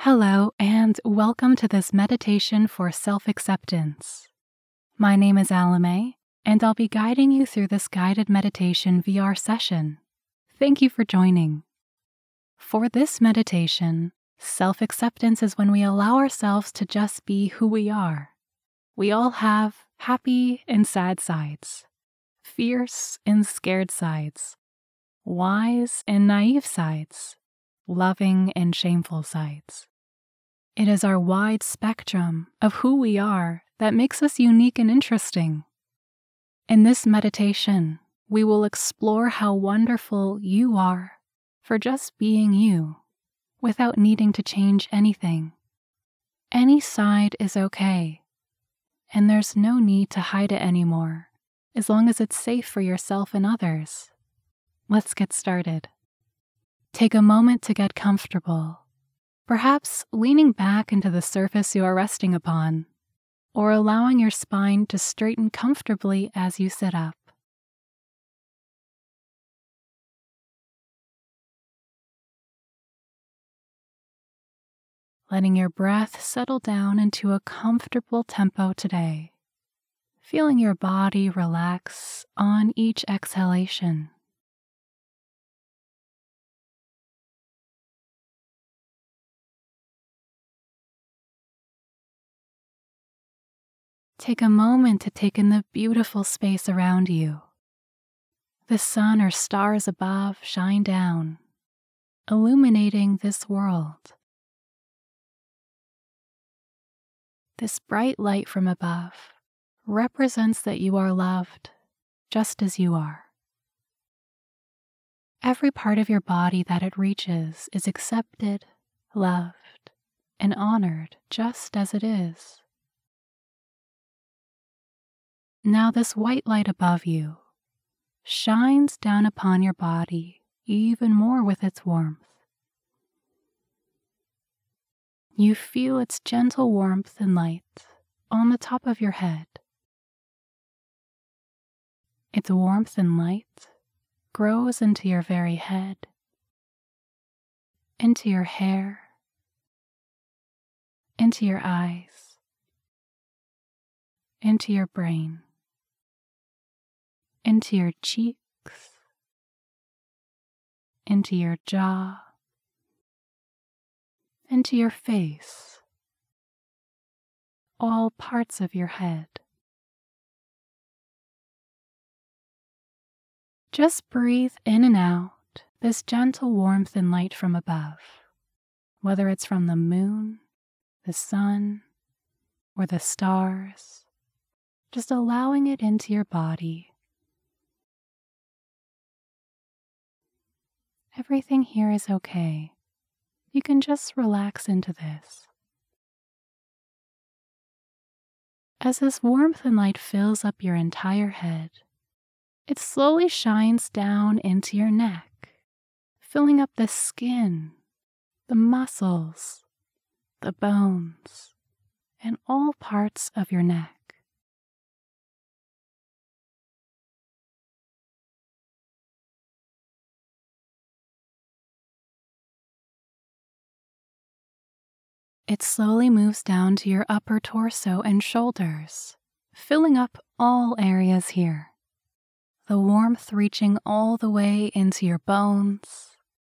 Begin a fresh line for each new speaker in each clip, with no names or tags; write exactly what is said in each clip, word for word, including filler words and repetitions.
Hello, and welcome to this meditation for self-acceptance. My name is Alame, and I'll be guiding you through this guided meditation V R session. Thank you for joining. For this meditation, self-acceptance is when we allow ourselves to just be who we are. We all have happy and sad sides, fierce and scared sides, wise and naive sides, loving and shameful sides. It is our wide spectrum of who we are that makes us unique and interesting. In this meditation, we will explore how wonderful you are for just being you, without needing to change anything. Any side is okay, and there's no need to hide it anymore, as long as it's safe for yourself and others. Let's get started. Take a moment to get comfortable, perhaps leaning back into the surface you are resting upon, or allowing your spine to straighten comfortably as you sit up. Letting your breath settle down into a comfortable tempo today, feeling your body relax on each exhalation. Take a moment to take in the beautiful space around you. The sun or stars above shine down, illuminating this world. This bright light from above represents that you are loved just as you are. Every part of your body that it reaches is accepted, loved, and honored just as it is. Now this white light above you shines down upon your body even more with its warmth. You feel its gentle warmth and light on the top of your head. Its warmth and light grows into your very head, into your hair, into your eyes, into your brain, into your cheeks, into your jaw, into your face, all parts of your head. Just breathe in and out this gentle warmth and light from above, whether it's from the moon, the sun, or the stars, just allowing it into your body. Everything here is okay. You can just relax into this. As this warmth and light fills up your entire head, it slowly shines down into your neck, filling up the skin, the muscles, the bones, and all parts of your neck. It slowly moves down to your upper torso and shoulders, filling up all areas here. The warmth reaching all the way into your bones.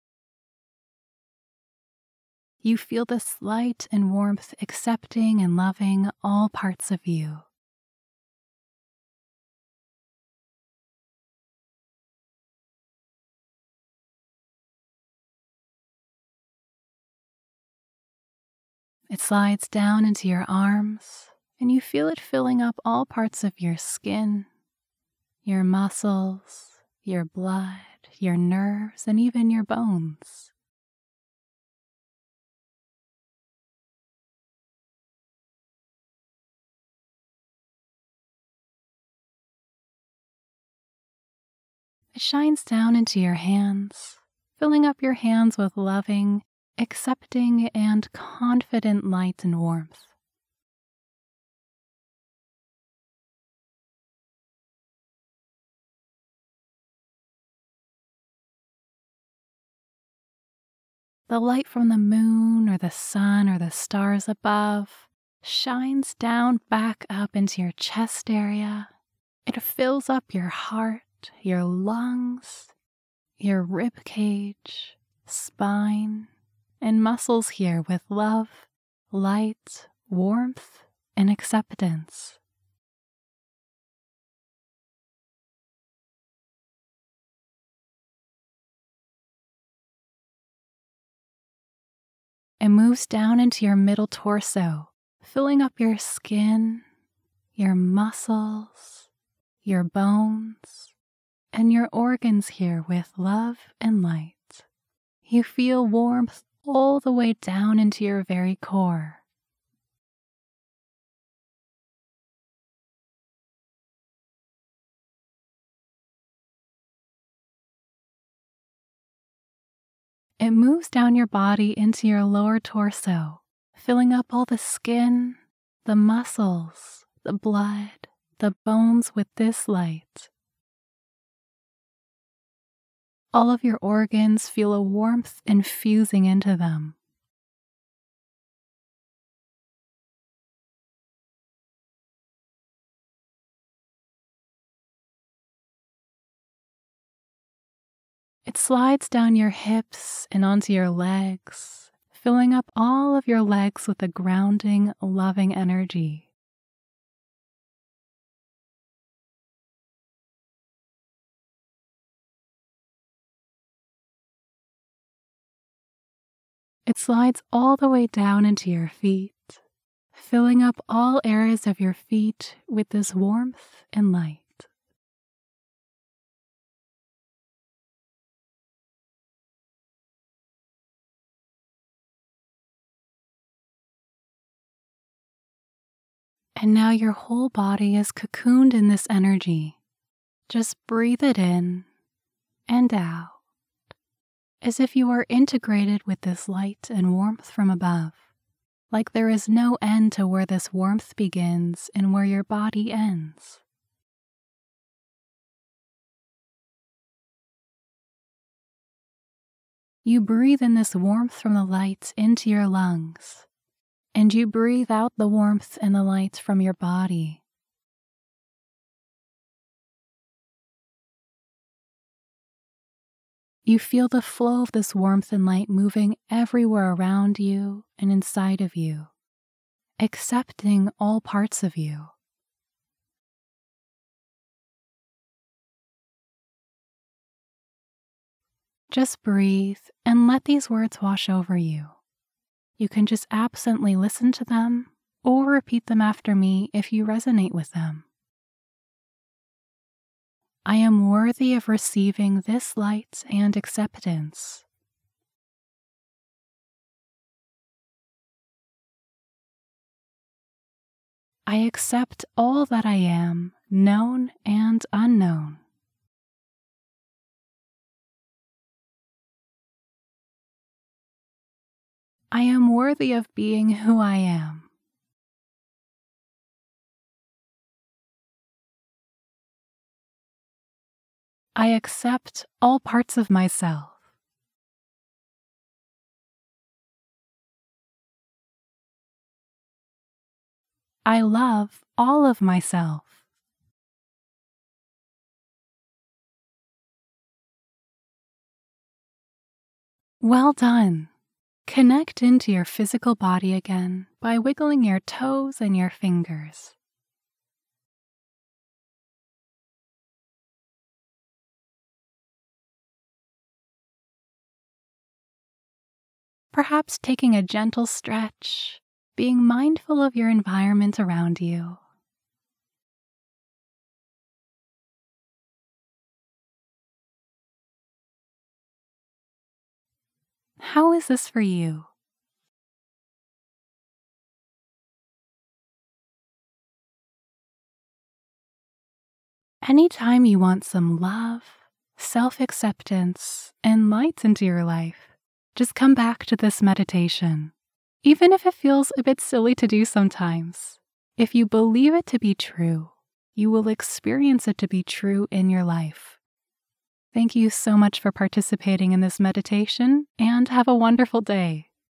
You feel this light and warmth accepting and loving all parts of you. It slides down into your arms, and you feel it filling up all parts of your skin, your muscles, your blood, your nerves, and even your bones. It shines down into your hands, filling up your hands with loving, accepting, and confident light and warmth. The light from the moon or the sun or the stars above shines down back up into your chest area. It fills up your heart, your lungs, your rib cage, spine, and muscles here with love, light, warmth, and acceptance. It moves down into your middle torso, filling up your skin, your muscles, your bones, and your organs here with love and light. You feel warmth all the way down into your very core. It moves down your body into your lower torso, filling up all the skin, the muscles, the blood, the bones with this light. All of your organs feel a warmth infusing into them. It slides down your hips and onto your legs, filling up all of your legs with a grounding, loving energy. It slides all the way down into your feet, filling up all areas of your feet with this warmth and light. And now your whole body is cocooned in this energy. Just breathe it in and out, as if you are integrated with this light and warmth from above, like there is no end to where this warmth begins and where your body ends. You breathe in this warmth from the light into your lungs, and you breathe out the warmth and the light from your body. You feel the flow of this warmth and light moving everywhere around you and inside of you, accepting all parts of you. Just breathe and let these words wash over you. You can just absently listen to them or repeat them after me if you resonate with them. I am worthy of receiving this light and acceptance. I accept all that I am, known and unknown. I am worthy of being who I am. I accept all parts of myself. I love all of myself. Well done. Connect into your physical body again by wiggling your toes and your fingers. Perhaps taking a gentle stretch, being mindful of your environment around you. How is this for you? Anytime you want some love, self-acceptance, and light into your life, just come back to this meditation. Even if it feels a bit silly to do sometimes, if you believe it to be true, you will experience it to be true in your life. Thank you so much for participating in this meditation, and have a wonderful day.